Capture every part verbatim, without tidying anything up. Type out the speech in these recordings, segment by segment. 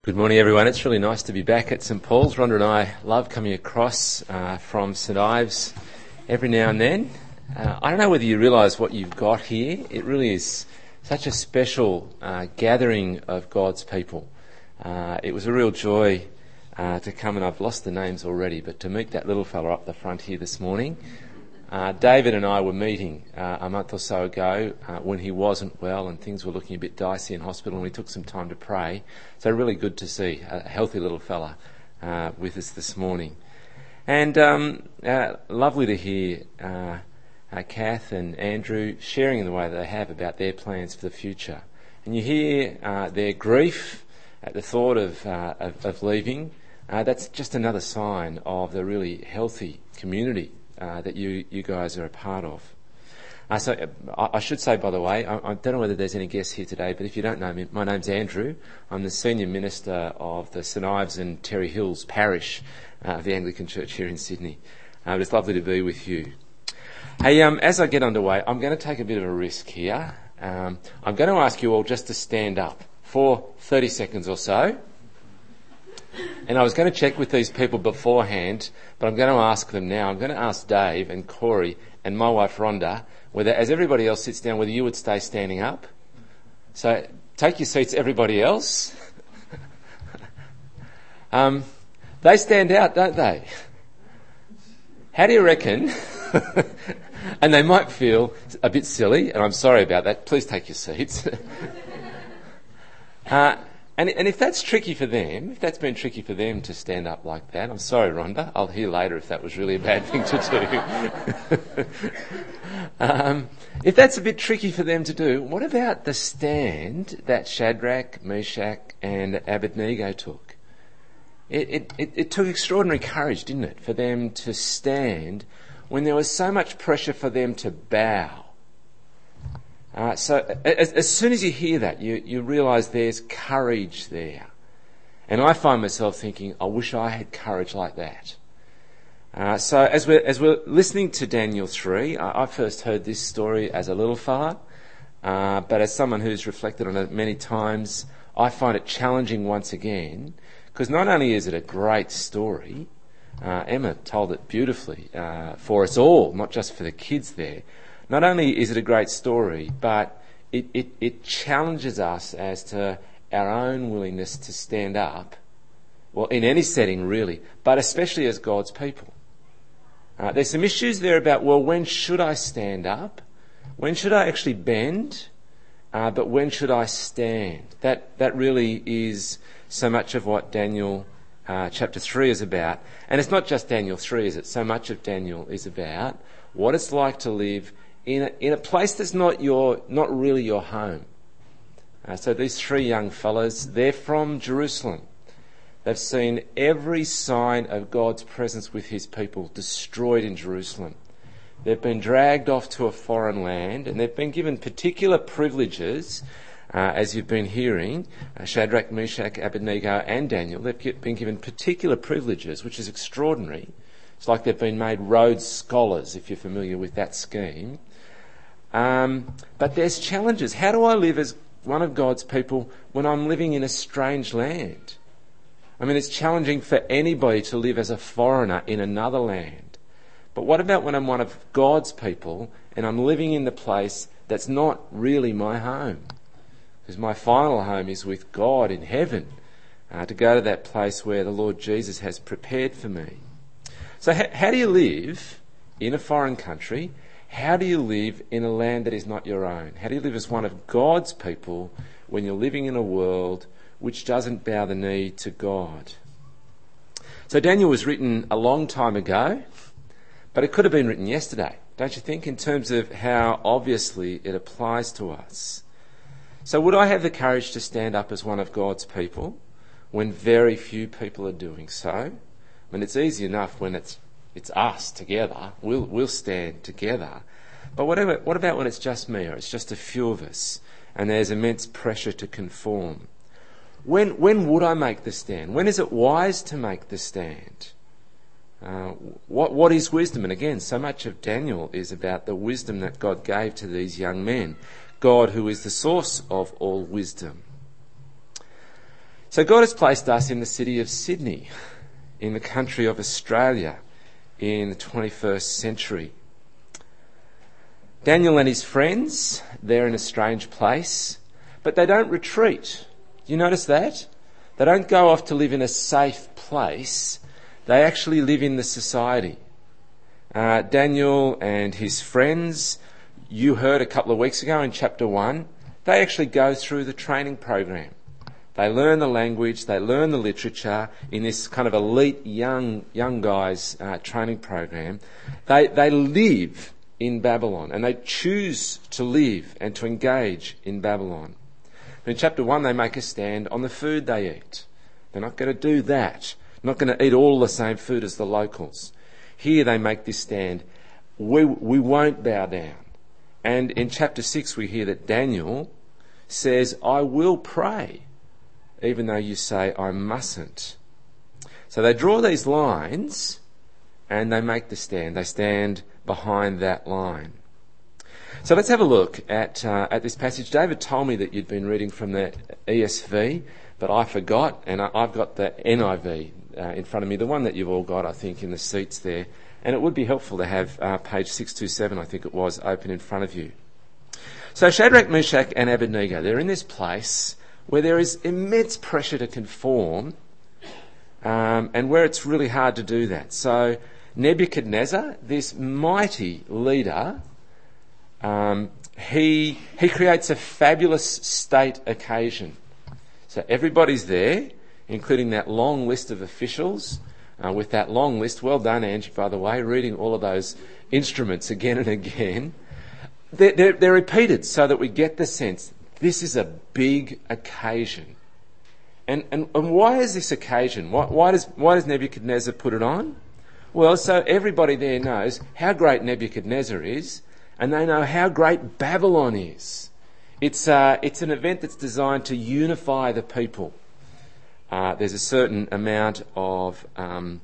Good morning, everyone. It's really nice to be back at St Paul's. Rhonda and I love coming across uh, from St Ives every now and then. Uh, I don't know whether you realise what you've got here. It really is such a special uh, gathering of God's people. Uh, it was a real joy uh, to come, and I've lost the names already, but to meet that little fella up the front here this morning. Uh, David and I were meeting uh, a month or so ago uh, when he wasn't well and things were looking a bit dicey in hospital, and we took some time to pray. So really good to see a healthy little fella uh, with us this morning. And um, uh, lovely to hear uh, uh, Kath and Andrew sharing in the way that they have about their plans for the future. And you hear uh, their grief at the thought of, uh, of, of leaving. Uh, that's just another sign of the really healthy community Uh, that you, you guys are a part of. Uh, so uh, I should say, by the way, I, I don't know whether there's any guests here today, but if you don't know me, my name's Andrew. I'm the Senior Minister of the St Ives and Terry Hills Parish uh, of the Anglican Church here in Sydney. Uh, it's lovely to be with you. Hey, um, as I get underway, I'm going to take a bit of a risk here. Um, I'm going to ask you all just to stand up for thirty seconds or so. And I was going to check with these people beforehand, but I'm going to ask them now. I'm going to ask Dave and Corey and my wife Rhonda whether, as everybody else sits down, whether you would stay standing up. So take your seats, everybody else. um, they stand out, don't they? How do you reckon? And they might feel a bit silly, and I'm sorry about that. Please take your seats. uh, And, and if that's tricky for them, if that's been tricky for them to stand up like that, I'm sorry, Rhonda, I'll hear later if that was really a bad thing to do. um, if that's a bit tricky for them to do, what about the stand that Shadrach, Meshach and Abednego took? It, it, it, it took extraordinary courage, didn't it, for them to stand when there was so much pressure for them to bow. Uh, so as, as soon as you hear that, you, you realise there's courage there. And I find myself thinking, I wish I had courage like that. Uh, so as we're, as we're listening to Daniel three, I, I first heard this story as a little fella, uh, but as someone who's reflected on it many times, I find it challenging once again, because not only is it a great story, uh, Emma told it beautifully uh, for us all, not just for the kids there. Not only is it a great story, but it, it, it challenges us as to our own willingness to stand up, well, in any setting really, but especially as God's people. Uh, there's some issues there about, well, when should I stand up? When should I actually bend? Uh, but when should I stand? That, that really is so much of what Daniel uh, chapter three is about. And it's not just Daniel three, is it? So much of Daniel is about what it's like to live In a, in a place that's not your, not really your home. Uh, so these three young fellas, they're from Jerusalem. They've seen every sign of God's presence with his people destroyed in Jerusalem. They've been dragged off to a foreign land, and they've been given particular privileges, uh, as you've been hearing, uh, Shadrach, Meshach, Abednego and Daniel. They've been given particular privileges, which is extraordinary. It's like they've been made Rhodes Scholars, if you're familiar with that scheme. Um, but there's challenges. How do I live as one of God's people when I'm living in a strange land? I mean, it's challenging for anybody to live as a foreigner in another land. But what about when I'm one of God's people and I'm living in the place that's not really my home? Because my final home is with God in heaven, uh, to go to that place where the Lord Jesus has prepared for me. So how, how do you live in a foreign country? How do you live in a land that is not your own? How do you live as one of God's people when you're living in a world which doesn't bow the knee to God? So Daniel was written a long time ago, but it could have been written yesterday, don't you think, in terms of how obviously it applies to us. So would I have the courage to stand up as one of God's people when very few people are doing so? I mean, it's easy enough when it's it's us together. We'll we'll stand together. But whatever, what about when it's just me or it's just a few of us and there's immense pressure to conform? When when would I make the stand? When is it wise to make the stand? Uh, what what is wisdom? And again, so much of Daniel is about the wisdom that God gave to these young men. God, who is the source of all wisdom. So God has placed us in the city of Sydney, in the country of Australia, in the twenty-first century. Daniel and his friends, they're in a strange place, but they don't retreat. Do you notice that? They don't go off to live in a safe place. They actually live in the society. Uh, Daniel and his friends, you heard a couple of weeks ago in chapter one, they actually go through the training program. They learn the language, they learn the literature in this kind of elite young young guys uh, training program. They they live in Babylon, and they choose to live and to engage in Babylon. In chapter one, they make a stand on the food they eat. They're not going to do that. Not going to eat all the same food as the locals. Here they make this stand. We we won't bow down. And in chapter six, we hear that Daniel says, "I will pray, even though you say I mustn't." So they draw these lines and they make the stand. They stand behind that line. So let's have a look at uh, at this passage. David told me that you'd been reading from the E S V, but I forgot, and I, I've got the N I V uh, in front of me, the one that you've all got, I think, in the seats there. And it would be helpful to have uh, page six twenty-seven, I think it was, open in front of you. So Shadrach, Meshach and Abednego, they're in this place where there is immense pressure to conform, um, and where it's really hard to do that. So Nebuchadnezzar, this mighty leader, um, he he creates a fabulous state occasion. So everybody's there, including that long list of officials. Uh, with that long list, well done, Angie, by the way, reading all of those instruments again and again. They're, they're, they're repeated so that we get the sense this is a big occasion. And, and, and why is this occasion? Why, why does why does Nebuchadnezzar put it on? Well, so everybody there knows how great Nebuchadnezzar is, and they know how great Babylon is. It's uh, it's an event that's designed to unify the people. Uh, there's a certain amount of um,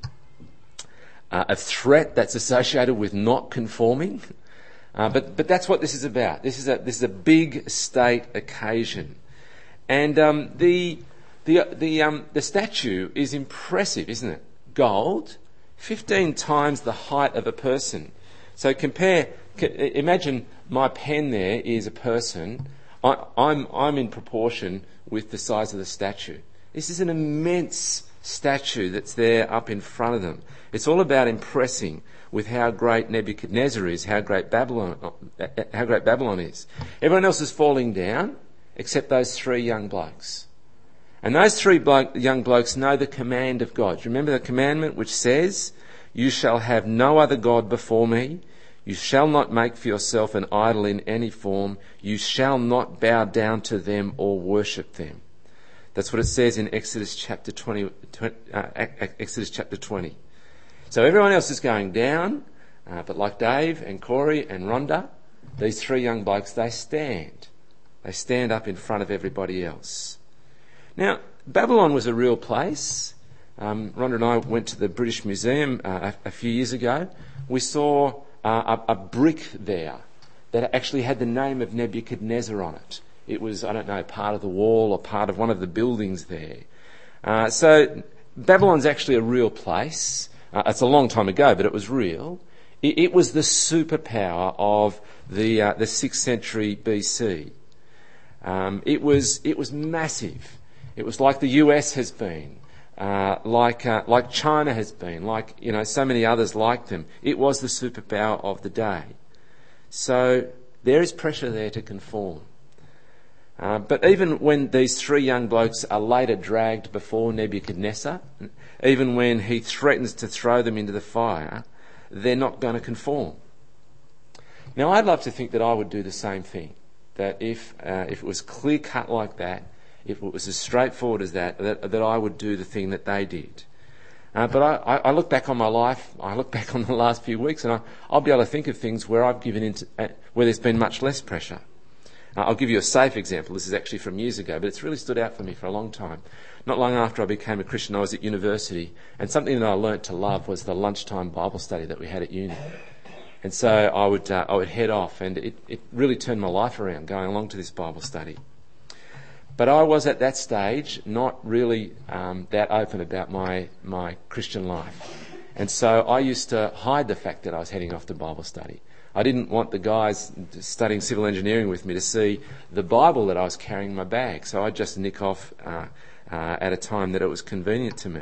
uh, a threat that's associated with not conforming, uh, but but that's what this is about. This is a this is a big state occasion, and um, the the the um, the statue is impressive, isn't it? Gold, fifteen times the height of a person. So compare, imagine my pen there is a person. I, I'm I'm in proportion with the size of the statue. This is an immense statue that's there up in front of them. It's all about impressing with how great Nebuchadnezzar is, how great Babylon, how great Babylon is. Everyone else is falling down except those three young blokes. And those three blo- young blokes know the command of God. Do you remember the commandment which says, "You shall have no other God before me. You shall not make for yourself an idol in any form. You shall not bow down to them or worship them." That's what it says in Exodus chapter twenty. Uh, Exodus chapter twenty. So everyone else is going down, uh, but like Dave and Corey and Rhonda, these three young blokes, they stand. They stand up in front of everybody else. Now, Babylon was a real place. Um, Rhonda and I went to the British Museum uh, a, a few years ago. We saw uh, a, a brick there that actually had the name of Nebuchadnezzar on it. It was, I don't know, part of the wall or part of one of the buildings there. Uh, so Babylon's actually a real place. Uh, it's a long time ago, but it was real. It, it was the superpower of the uh, the sixth century B C. Um, it was it was massive. It was like the U S has been, uh, like uh, like China has been, like you know so many others like them. It was the superpower of the day. So there is pressure there to conform. Uh, but even when these three young blokes are later dragged before Nebuchadnezzar, even when he threatens to throw them into the fire, they're not going to conform. Now, I'd love to think that I would do the same thing, that if uh, if it was clear cut like that, if it was as straightforward as that, that, that I would do the thing that they did. Uh, but I, I look back on my life, I look back on the last few weeks, and I, I'll be able to think of things where I've given into, uh, where there's been much less pressure. Uh, I'll give you a safe example. This is actually from years ago, but it's really stood out for me for a long time. Not long after I became a Christian, I was at university, and something that I learnt to love was the lunchtime Bible study that we had at uni. And so I would uh, I would head off, and it, it really turned my life around, going along to this Bible study. But I was at that stage not really um, that open about my, my Christian life. And so I used to hide the fact that I was heading off to Bible study. I didn't want the guys studying civil engineering with me to see the Bible that I was carrying in my bag. So I'd just nick off uh, uh, at a time that it was convenient to me.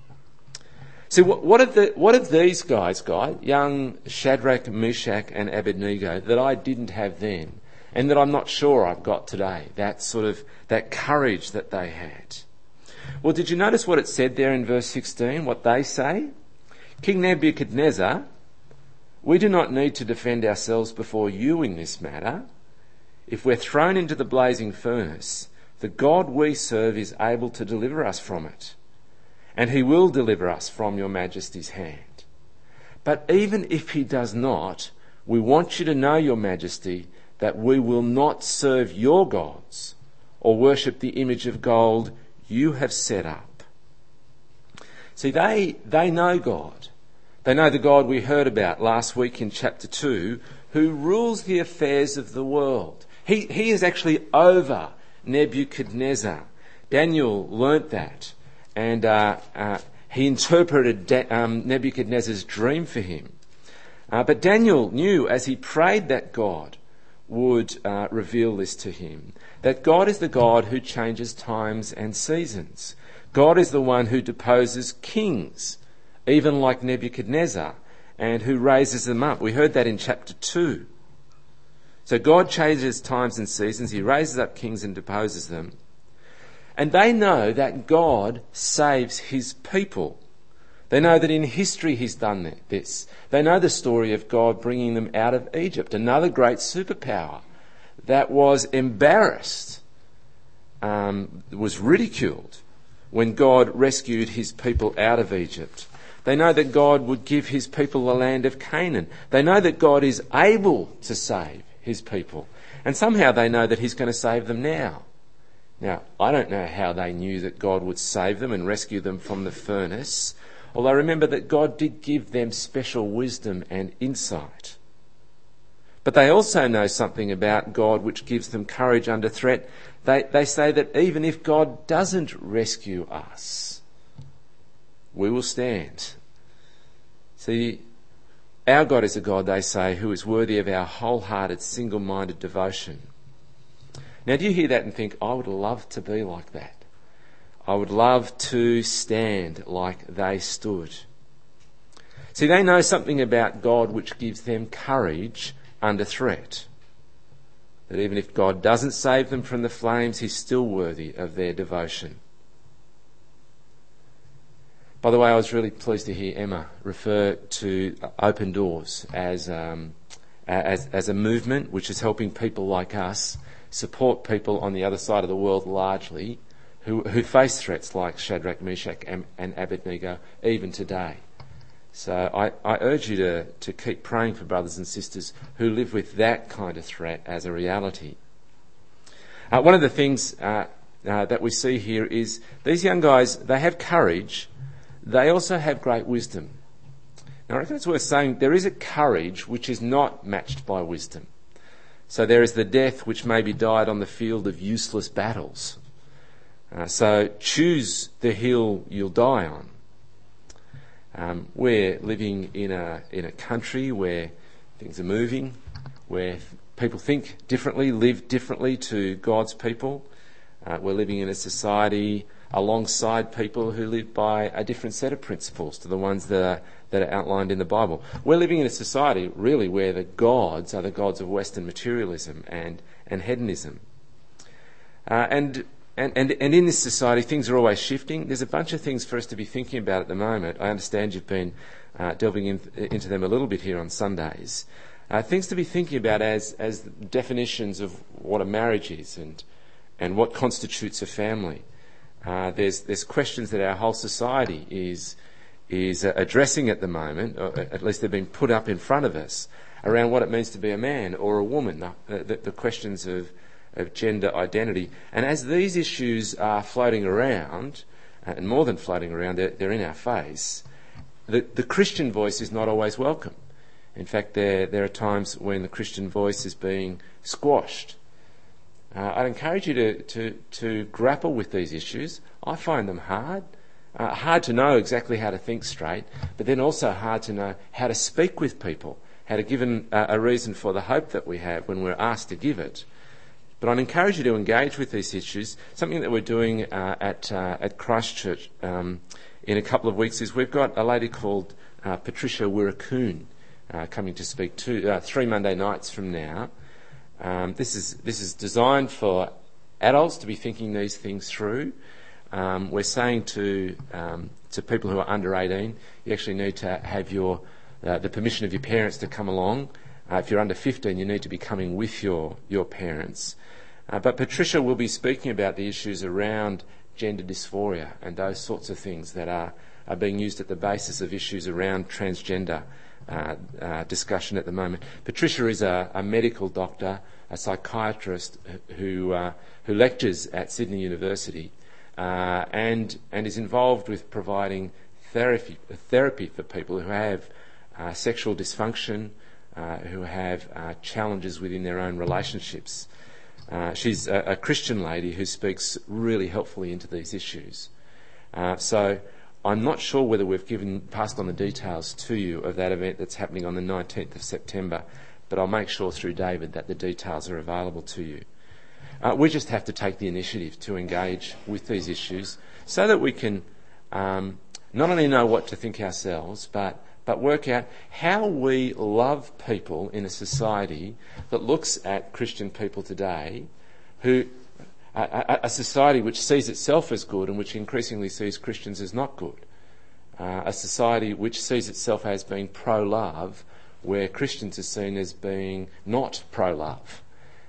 So what, what, have the, what have these guys got, young Shadrach, Meshach and Abednego, that I didn't have then and that I'm not sure I've got today? That sort of, that courage that they had. Well, did you notice what it said there in verse sixteen, what they say? King Nebuchadnezzar, we do not need to defend ourselves before you in this matter. If we're thrown into the blazing furnace, the God we serve is able to deliver us from it, and he will deliver us from your majesty's hand. But even if he does not, we want you to know, your majesty, that we will not serve your gods or worship the image of gold you have set up. See, they, they know God. They know the God we heard about last week in chapter two, who rules the affairs of the world. He, he is actually over Nebuchadnezzar. Daniel learnt that, and uh, uh, he interpreted da- um, Nebuchadnezzar's dream for him. Uh, but Daniel knew as he prayed that God would uh, reveal this to him, that God is the God who changes times and seasons. God is the one who deposes kings, even like Nebuchadnezzar, and who raises them up. We heard that in chapter two. So God changes times and seasons. He raises up kings and deposes them. And they know that God saves his people. They know that in history he's done this. They know the story of God bringing them out of Egypt, another great superpower that was embarrassed, um, was ridiculed when God rescued his people out of Egypt. They know that God would give his people the land of Canaan. They know that God is able to save his people. And somehow they know that he's going to save them now. Now, I don't know how they knew that God would save them and rescue them from the furnace, although remember that God did give them special wisdom and insight. But they also know something about God which gives them courage under threat. They, they say that even if God doesn't rescue us, we will stand. See, our God is a God, they say, who is worthy of our wholehearted, single-minded devotion. Now, do you hear that and think, I would love to be like that? I would love to stand like they stood. See, they know something about God which gives them courage under threat. That even if God doesn't save them from the flames, he's still worthy of their devotion. By the way, I was really pleased to hear Emma refer to Open Doors as, um, as, as a movement which is helping people like us support people on the other side of the world largely who, who face threats like Shadrach, Meshach and, and Abednego even today. So I, I urge you to, to keep praying for brothers and sisters who live with that kind of threat as a reality. Uh, one of the things uh, uh, that we see here is these young guys, they have courage. They also have great wisdom. Now I reckon it's worth saying there is a courage which is not matched by wisdom. So there is the death which maybe died on the field of useless battles. Uh, so choose the hill you'll die on. Um, we're living in a in a country where things are moving, where people think differently, live differently to God's people. Uh, we're living in a society alongside people who live by a different set of principles to the ones that are, that are outlined in the Bible. We're living in a society, really, where the gods are the gods of Western materialism and, and hedonism. Uh, and, and, and, and in this society, things are always shifting. There's a bunch of things for us to be thinking about at the moment. I understand you've been uh, delving in, into them a little bit here on Sundays. Uh, things to be thinking about as, as definitions of what a marriage is and, and what constitutes a family. Uh, there's there's questions that our whole society is is uh, addressing at the moment, or at least they've been put up in front of us, around what it means to be a man or a woman, the, the, the questions of, of gender identity. And as these issues are floating around, uh, and more than floating around, they're, they're in our face, the, the Christian voice is not always welcome. In fact, there there are times when the Christian voice is being squashed. Uh, I'd encourage you to, to, to grapple with these issues. I find them hard. Uh, hard to know exactly how to think straight, but then also hard to know how to speak with people, how to give an, uh, a reason for the hope that we have when we're asked to give it. But I'd encourage you to engage with these issues. Something that we're doing uh, at uh, at Christchurch um, in a couple of weeks is we've got a lady called uh, Patricia Wirracoon uh, coming to speak to uh, three Monday nights from now. Um, this is this is designed for adults to be thinking these things through. Um, we're saying to um, to people who are under eighteen, you actually need to have your uh, the permission of your parents to come along. Uh, if you're under fifteen, you need to be coming with your your parents. Uh, but Patricia will be speaking about the issues around gender dysphoria and those sorts of things that are, are being used at the basis of issues around transgender uh, uh, discussion at the moment. Patricia is a, a medical doctor, a psychiatrist who uh, who lectures at Sydney University. Uh, and and is involved with providing therapy therapy for people who have uh, sexual dysfunction, uh, who have uh, challenges within their own relationships. Uh, she's a, a Christian lady who speaks really helpfully into these issues. Uh, so I'm not sure whether we've given passed on the details to you of that event that's happening on the nineteenth of September, but I'll make sure through David that the details are available to you. Uh, we just have to take the initiative to engage with these issues so that we can um, not only know what to think ourselves, but, but work out how we love people in a society that looks at Christian people today, who a, a, a society which sees itself as good and which increasingly sees Christians as not good. Uh, a society which sees itself as being pro-love, where Christians are seen as being not pro-love.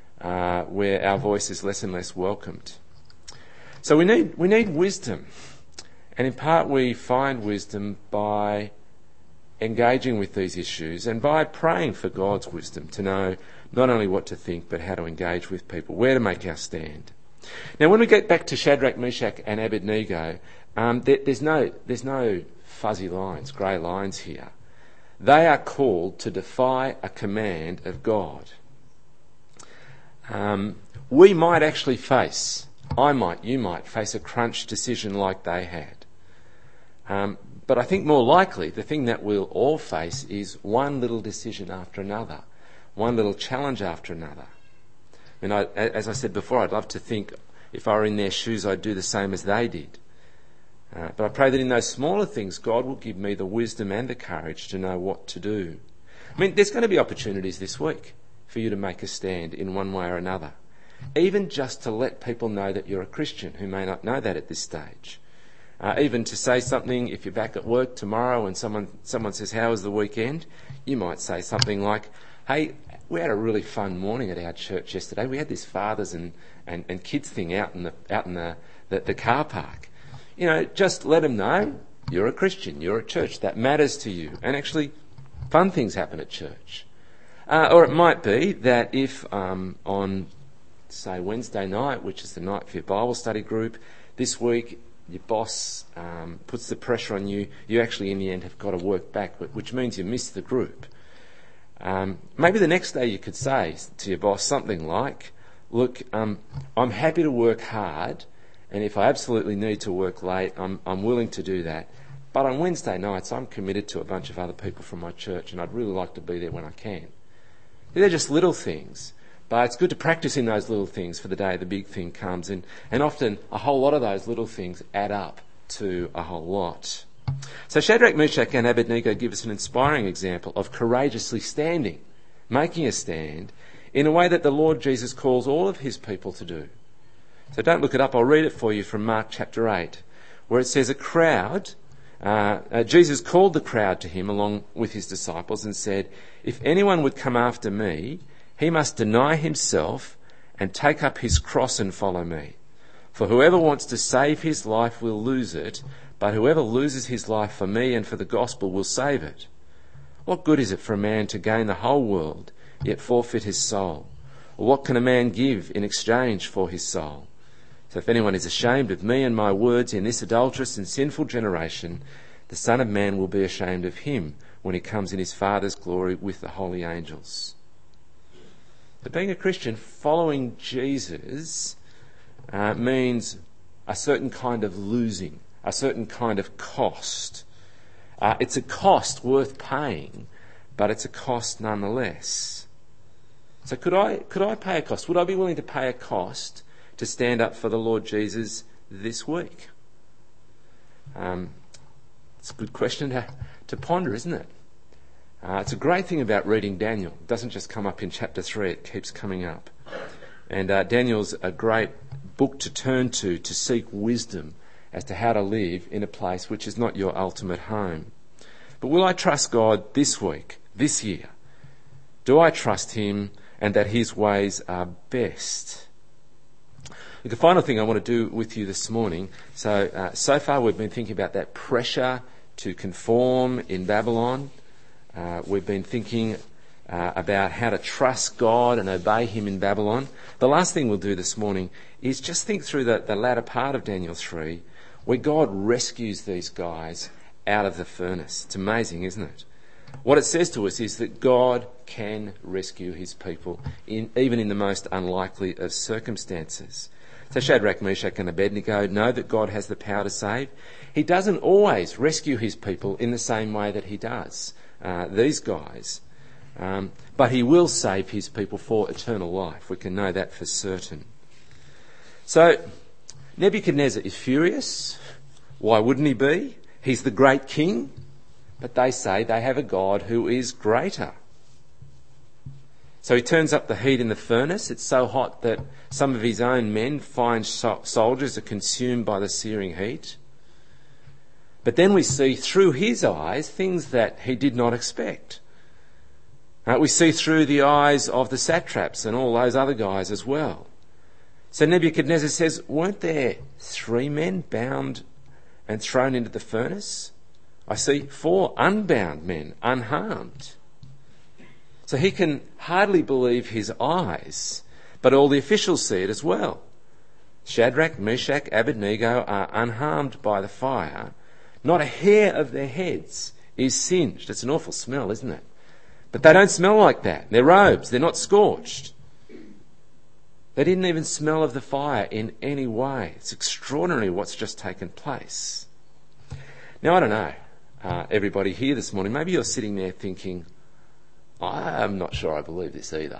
Uh, where our voice is less and less welcomed. So we need we need wisdom, and in part we find wisdom by engaging with these issues and by praying for God's wisdom to know not only what to think but how to engage with people, where to make our stand. Now, when we get back to Shadrach, Meshach, and Abednego, um, there, there's no there's no fuzzy lines, grey lines here. They are called to defy a command of God. Um, we might actually face, I might, you might face a crunch decision like they had. Um, but I think more likely the thing that we'll all face is one little decision after another, one little challenge after another. I mean, I, as I said before, I'd love to think if I were in their shoes I'd do the same as they did. Uh, but I pray that in those smaller things God will give me the wisdom and the courage to know what to do. I mean, there's going to be opportunities this week for you to make a stand in one way or another. Even just to let people know that you're a Christian who may not know that at this stage. Uh, even to say something, if you're back at work tomorrow and someone someone says, how was the weekend? You might say something like, hey, we had a really fun morning at our church yesterday. We had this fathers and, and, and kids thing out in the out in the, the, the car park. You know, just let them know you're a Christian, you're a church, that matters to you. And actually, fun things happen at church. Uh, or it might be that if um, on, say, Wednesday night, which is the night for your Bible study group, this week your boss um, puts the pressure on you, you actually in the end have got to work back, which means you miss the group. Um, maybe the next day you could say to your boss something like, look, um, I'm happy to work hard, and if I absolutely need to work late, I'm, I'm willing to do that. But on Wednesday nights, I'm committed to a bunch of other people from my church, and I'd really like to be there when I can. They're just little things, but it's good to practice in those little things for the day the big thing comes. And, and often a whole lot of those little things add up to a whole lot. So Shadrach, Meshach and Abednego give us an inspiring example of courageously standing, making a stand, in a way that the Lord Jesus calls all of his people to do. So don't look it up, I'll read it for you from Mark chapter eight, where it says a crowd... Uh, uh, Jesus called the crowd to him along with his disciples and said, if anyone would come after me, he must deny himself and take up his cross and follow me. For whoever wants to save his life will lose it, but whoever loses his life for me and for the gospel will save it. What good is it for a man to gain the whole world, yet forfeit his soul? Or what can a man give in exchange for his soul? So if anyone is ashamed of me and my words in this adulterous and sinful generation, the Son of Man will be ashamed of him when he comes in his Father's glory with the holy angels. But being a Christian, following Jesus, uh, means a certain kind of losing, a certain kind of cost. Uh, it's a cost worth paying, but it's a cost nonetheless. So could I could I pay a cost? Would I be willing to pay a cost to stand up for the Lord Jesus this week? Um, it's a good question to, to ponder, isn't it? Uh, it's a great thing about reading Daniel. It doesn't just come up in chapter three, it keeps coming up. And uh, Daniel's a great book to turn to to seek wisdom as to how to live in a place which is not your ultimate home. But will I trust God this week, this year? Do I trust him and that his ways are best? The final thing I want to do with you this morning, so uh, so far we've been thinking about that pressure to conform in Babylon. Uh, we've been thinking uh, about how to trust God and obey him in Babylon. The last thing we'll do this morning is just think through the, the latter part of Daniel three, where God rescues these guys out of the furnace. It's amazing, isn't it? What it says to us is that God can rescue his people, in, even in the most unlikely of circumstances. So Shadrach, Meshach and Abednego know that God has the power to save. He doesn't always rescue his people in the same way that he does uh, these guys, um, but he will save his people for eternal life. We can know that for certain. So Nebuchadnezzar is furious. Why wouldn't he be? He's the great king, but they say they have a God who is greater. So he turns up the heat in the furnace. It's so hot that some of his own men, fine soldiers, are consumed by the searing heat. But then we see through his eyes things that he did not expect. Uh, we see through the eyes of the satraps and all those other guys as well. So Nebuchadnezzar says, weren't there three men bound and thrown into the furnace? I see four unbound men, unharmed. So he can hardly believe his eyes, but all the officials see it as well. Shadrach, Meshach, Abednego are unharmed by the fire. Not a hair of their heads is singed. It's an awful smell, isn't it? But they don't smell like that. Their robes, they're not scorched. They didn't even smell of the fire in any way. It's extraordinary what's just taken place. Now, I don't know, uh, everybody here this morning, maybe you're sitting there thinking, I'm not sure I believe this either.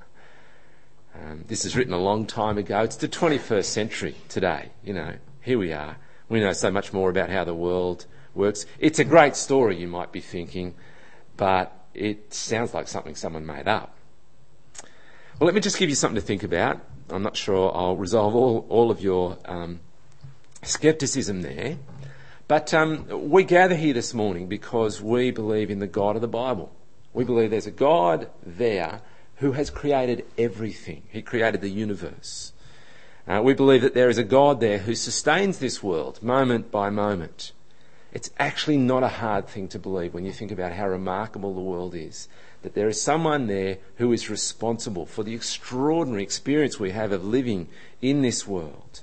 um, this is written a long time ago. It's the twenty-first century today. You know, here we are. We know so much more about how the world works. It's a great story, you might be thinking, but it sounds like something someone made up. Well, let me just give you something to think about. I'm not sure I'll resolve all, all of your um, scepticism there. But um, we gather here this morning because we believe in the God of the Bible. We believe there's a God there who has created everything. He created the universe. Uh, we believe that there is a God there who sustains this world moment by moment. It's actually not a hard thing to believe when you think about how remarkable the world is, that there is someone there who is responsible for the extraordinary experience we have of living in this world.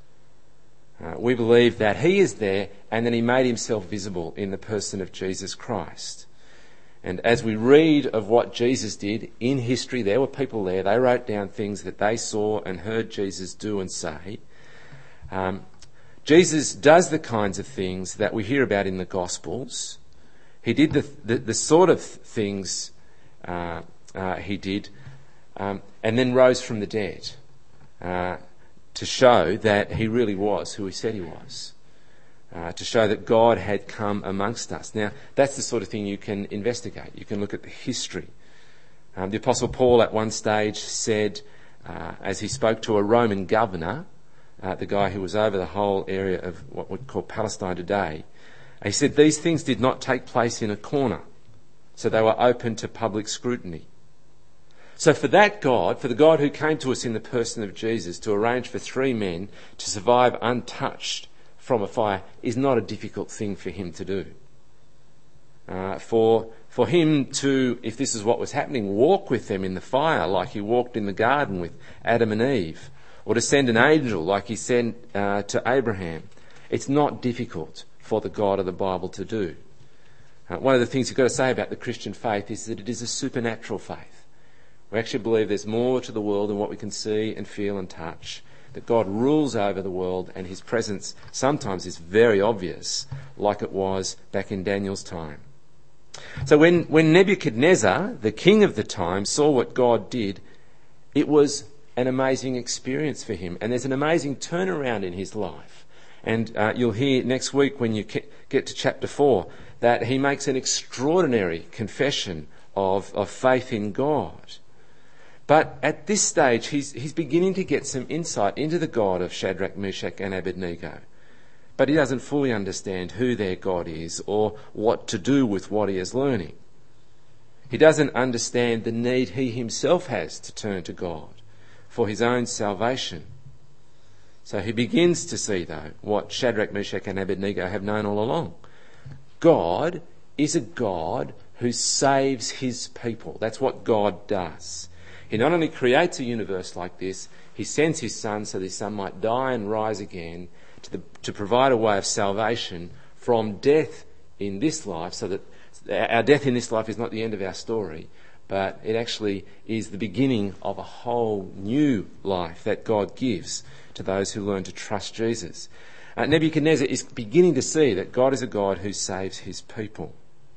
Uh, we believe that he is there and that he made himself visible in the person of Jesus Christ. And as we read of what Jesus did in history, there were people there, they wrote down things that they saw and heard Jesus do and say. Um, Jesus does the kinds of things that we hear about in the Gospels. He did the, the, the sort of things uh, uh, he did, um, and then rose from the dead uh, to show that he really was who he said he was. Uh, to show that God had come amongst us. Now, that's the sort of thing you can investigate. You can look at the history. Um, the Apostle Paul at one stage said, uh, as he spoke to a Roman governor, uh, the guy who was over the whole area of what we'd call Palestine today, he said these things did not take place in a corner, so they were open to public scrutiny. So for that God, for the God who came to us in the person of Jesus to arrange for three men to survive untouched from a fire is not a difficult thing for him to do. Uh, for for him to, if this is what was happening, walk with them in the fire like he walked in the garden with Adam and Eve, or to send an angel like he sent uh, to Abraham, it's not difficult for the God of the Bible to do. Uh, one of the things you've got to say about the Christian faith is that it is a supernatural faith. We actually believe there's more to the world than what we can see and feel and touch. That God rules over the world and his presence sometimes is very obvious, like it was back in Daniel's time. So when, when Nebuchadnezzar, the king of the time, saw what God did, it was an amazing experience for him. And there's an amazing turnaround in his life. And uh, you'll hear next week when you get to chapter four that he makes an extraordinary confession of, of faith in God. But at this stage, he's, he's beginning to get some insight into the God of Shadrach, Meshach and Abednego. But he doesn't fully understand who their God is or what to do with what he is learning. He doesn't understand the need he himself has to turn to God for his own salvation. So he begins to see, though, what Shadrach, Meshach and Abednego have known all along. God is a God who saves his people. That's what God does. He not only creates a universe like this, he sends his son so that his son might die and rise again to, the, to provide a way of salvation from death in this life, so that our death in this life is not the end of our story, but it actually is the beginning of a whole new life that God gives to those who learn to trust Jesus. Uh, Nebuchadnezzar is beginning to see that God is a God who saves his people.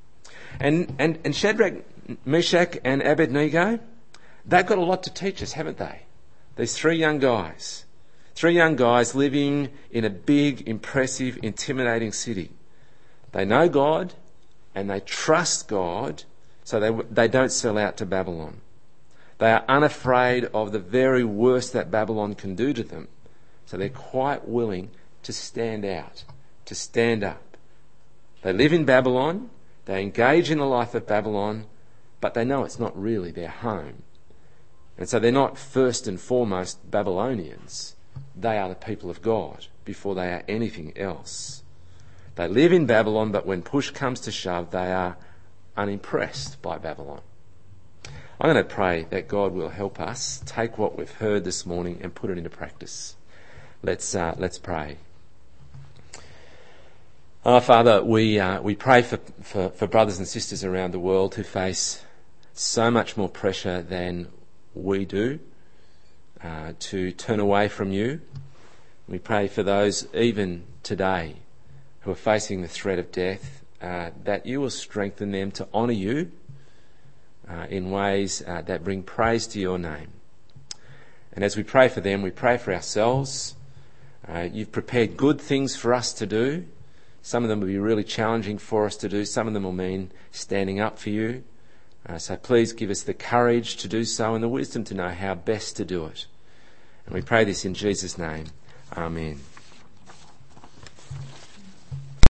And, and, and Shadrach, Meshach and Abednego, they've got a lot to teach us, haven't they? These three young guys. Three young guys living in a big, impressive, intimidating city. They know God and they trust God, so they, they don't sell out to Babylon. They are unafraid of the very worst that Babylon can do to them. So they're quite willing to stand out, to stand up. They live in Babylon, they engage in the life of Babylon, but they know it's not really their home. And so they're not first and foremost Babylonians. They are the people of God before they are anything else. They live in Babylon, but when push comes to shove, they are unimpressed by Babylon. I'm going to pray that God will help us take what we've heard this morning and put it into practice. Let's uh, let's pray. Oh, Father, we uh, we pray for, for, for brothers and sisters around the world who face so much more pressure than we do uh, to turn away from you. We pray for those even today who are facing the threat of death, uh, that you will strengthen them to honour you uh, in ways uh, that bring praise to your name. And as we pray for them, we pray for ourselves. Uh, you've prepared good things for us to do. Some of them will be really challenging for us to do. Some of them will mean standing up for you. Uh, so please give us the courage to do so and the wisdom to know how best to do it. And we pray this in Jesus' name. Amen.